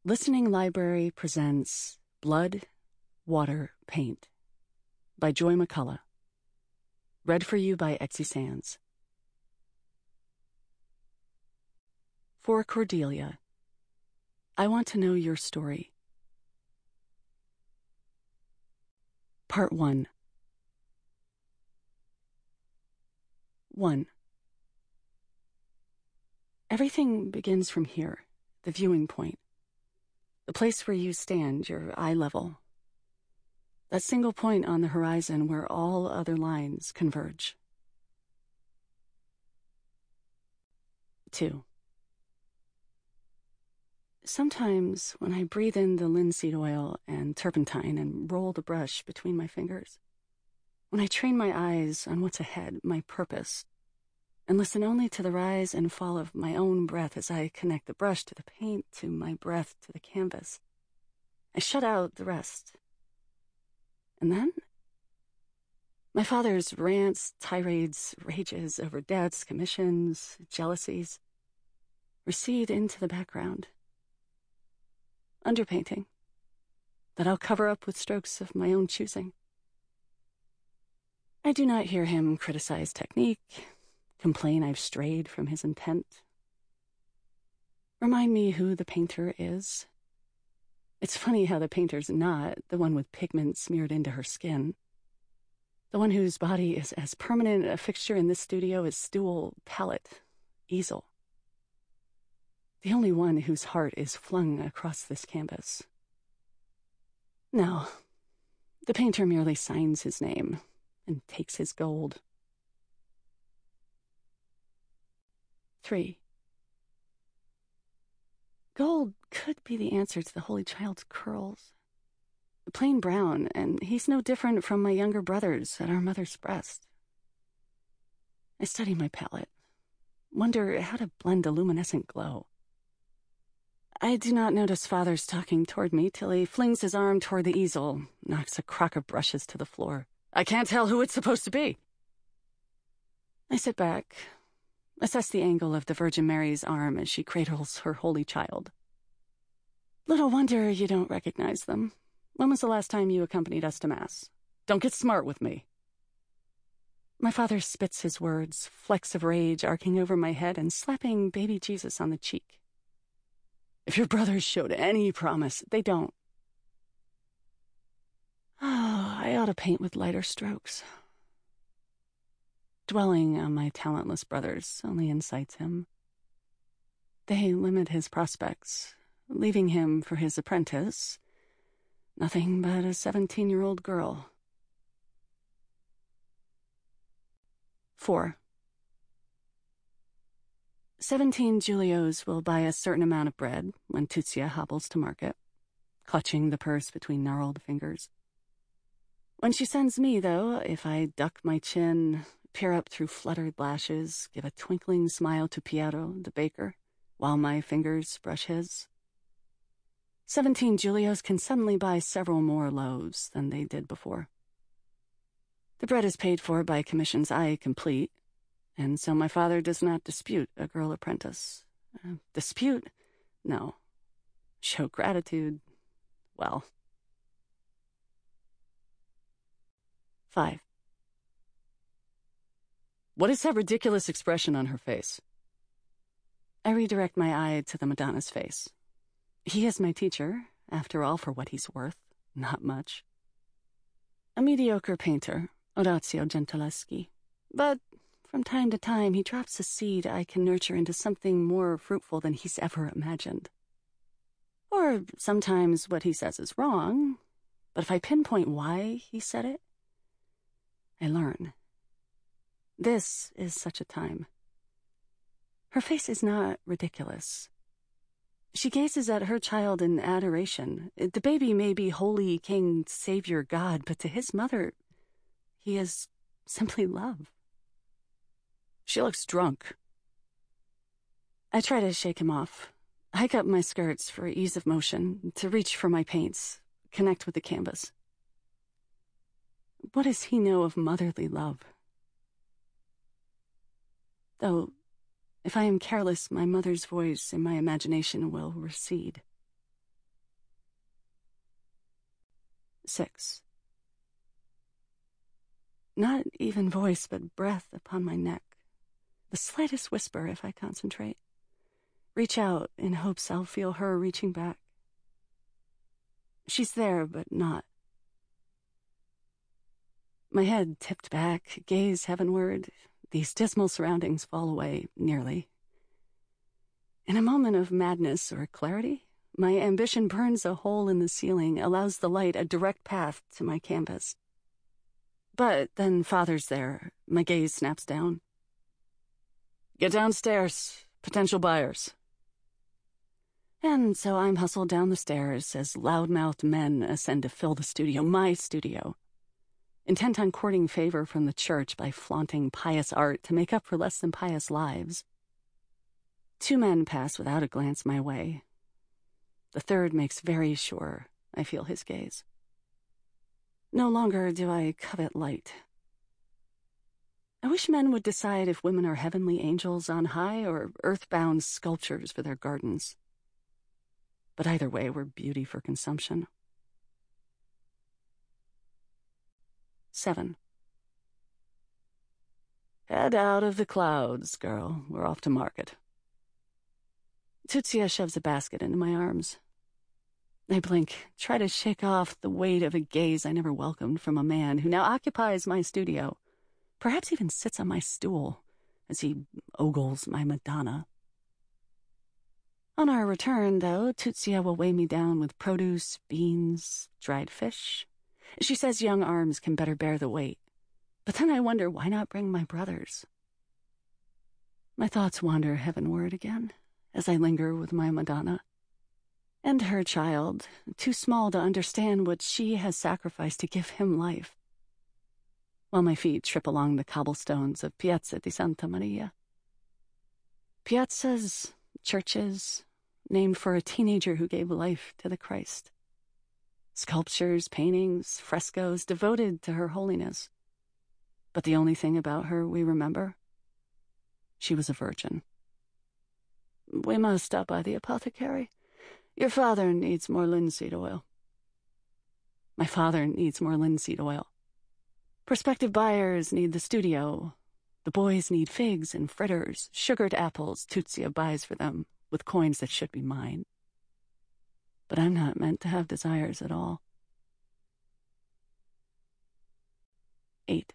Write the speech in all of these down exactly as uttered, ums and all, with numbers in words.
Listening Library presents Blood, Water, Paint by Joy McCullough. Read for you by Exie Sands. For Cordelia, I want to know your story. Part one. One. Everything begins from here, the viewing point. The place where you stand, your eye level. That single point on the horizon where all other lines converge. Two. Sometimes when I breathe in the linseed oil and turpentine and roll the brush between my fingers, when I train my eyes on what's ahead, my purpose, and listen only to the rise and fall of my own breath as I connect the brush to the paint, to my breath to the canvas, I shut out the rest. And then, my father's rants, tirades, rages over debts, commissions, jealousies, recede into the background. Underpainting, that I'll cover up with strokes of my own choosing. I do not hear him criticize technique, complain I've strayed from his intent. Remind me who the painter is. It's funny how the painter's not the one with pigment smeared into her skin. The one whose body is as permanent a fixture in this studio as stool, palette, easel. The only one whose heart is flung across this canvas. No, the painter merely signs his name and takes his gold. Three. Gold could be the answer to the Holy Child's curls. Plain brown, and he's no different from my younger brothers at our mother's breast. I study my palette, wonder how to blend a luminescent glow. I do not notice Father's talking toward me till he flings his arm toward the easel, knocks a crock of brushes to the floor. I can't tell who it's supposed to be. I sit back, assess the angle of the Virgin Mary's arm as she cradles her holy child. Little wonder you don't recognize them. When was the last time you accompanied us to Mass? Don't get smart with me. My father spits his words, flecks of rage arcing over my head and slapping baby Jesus on the cheek. If your brothers showed any promise, they don't. Oh, I ought to paint with lighter strokes. Dwelling on my talentless brothers only incites him. They limit his prospects, leaving him for his apprentice, nothing but a seventeen-year-old girl. Four. Seventeen Julios will buy a certain amount of bread when Tutsia hobbles to market, clutching the purse between gnarled fingers. When she sends me, though, if I duck my chin, peer up through fluttered lashes, give a twinkling smile to Piero, the baker, while my fingers brush his. Seventeen Julios can suddenly buy several more loaves than they did before. The bread is paid for by commissions I complete, and so my father does not dispute a girl apprentice. Uh, dispute? No. Show gratitude? Well. Five. What is that ridiculous expression on her face? I redirect my eye to the Madonna's face. He is my teacher, after all, for what he's worth. Not much. A mediocre painter, Orazio Gentileschi. But from time to time, he drops a seed I can nurture into something more fruitful than he's ever imagined. Or sometimes what he says is wrong, but if I pinpoint why he said it, I learn. This is such a time. Her face is not ridiculous. She gazes at her child in adoration. The baby may be holy king, savior, God, but to his mother, he is simply love. She looks drunk. I try to shake him off, hike up my skirts for ease of motion, to reach for my paints, connect with the canvas. What does he know of motherly love? Though, if I am careless, my mother's voice in my imagination will recede. Six. Not even voice, but breath upon my neck. The slightest whisper if I concentrate. Reach out in hopes I'll feel her reaching back. She's there, but not. My head tipped back, gaze heavenward. These dismal surroundings fall away, nearly. In a moment of madness or clarity, my ambition burns a hole in the ceiling, allows the light a direct path to my canvas. But then Father's there. My gaze snaps down. Get downstairs. Potential buyers. And so I'm hustled down the stairs as loud-mouthed men ascend to fill the studio, my studio, intent on courting favor from the church by flaunting pious art to make up for less than pious lives. Two men pass without a glance my way. The third makes very sure I feel his gaze. No longer do I covet light. I wish men would decide if women are heavenly angels on high or earthbound sculptures for their gardens. But either way, we're beauty for consumption. Seven. Head out of the clouds, girl. We're off to market. Tutsia shoves a basket into my arms. I blink, try to shake off the weight of a gaze I never welcomed from a man who now occupies my studio, perhaps even sits on my stool as he ogles my Madonna. On our return, though, Tutsia will weigh me down with produce, beans, dried fish. She says young arms can better bear the weight. But then I wonder, why not bring my brothers? My thoughts wander heavenward again as I linger with my Madonna. And her child, too small to understand what she has sacrificed to give him life. While my feet trip along the cobblestones of Piazza di Santa Maria. Piazzas, churches, named for a teenager who gave life to the Christ. Sculptures, paintings, frescoes devoted to her holiness. But the only thing about her we remember, she was a virgin. We must stop by the apothecary. Your father needs more linseed oil. My father needs more linseed oil. Prospective buyers need the studio. The boys need figs and fritters, sugared apples Tutsia buys for them with coins that should be mine. But I'm not meant to have desires at all. Eight.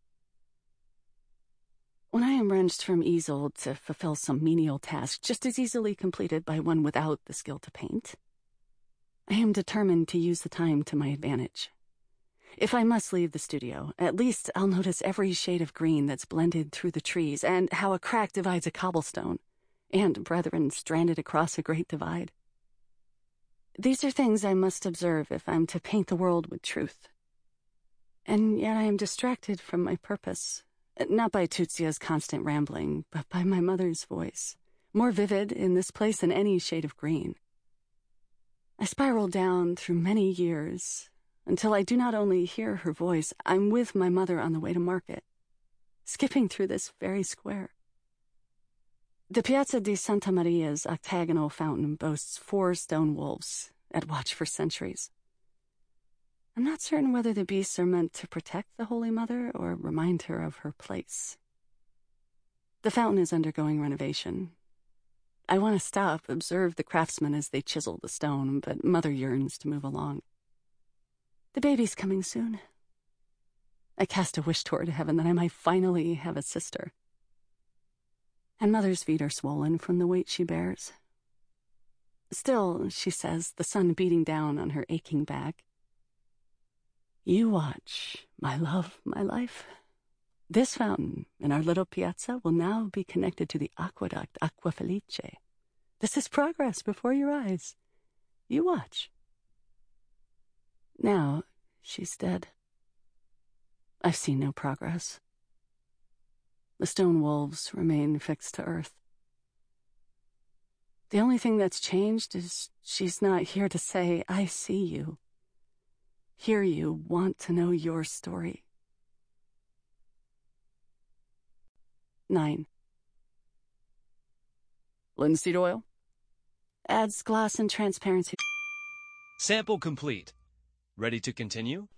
When I am wrenched from easel to fulfill some menial task just as easily completed by one without the skill to paint, I am determined to use the time to my advantage. If I must leave the studio, at least I'll notice every shade of green that's blended through the trees and how a crack divides a cobblestone, and brethren stranded across a great divide. These are things I must observe if I'm to paint the world with truth. And yet I am distracted from my purpose. Not by Tutsia's constant rambling, but by my mother's voice, more vivid in this place than any shade of green. I spiral down through many years, until I do not only hear her voice, I'm with my mother on the way to market, skipping through this very square. The Piazza di Santa Maria's octagonal fountain boasts four stone wolves at watch for centuries. I'm not certain whether the beasts are meant to protect the Holy Mother or remind her of her place. The fountain is undergoing renovation. I want to stop, observe the craftsmen as they chisel the stone, but Mother yearns to move along. The baby's coming soon. I cast a wish toward heaven that I might finally have a sister. And Mother's feet are swollen from the weight she bears. Still, she says, the sun beating down on her aching back, you watch, my love, my life. This fountain in our little piazza will now be connected to the aqueduct Acqua Felice. This is progress before your eyes. You watch. Now, she's dead. I've seen no progress. The stone wolves remain fixed to earth. The only thing that's changed is she's not here to say, I see you. Hear you, want to know your story. Nine. Linseed oil? Adds gloss and transparency. Sample complete. Ready to continue?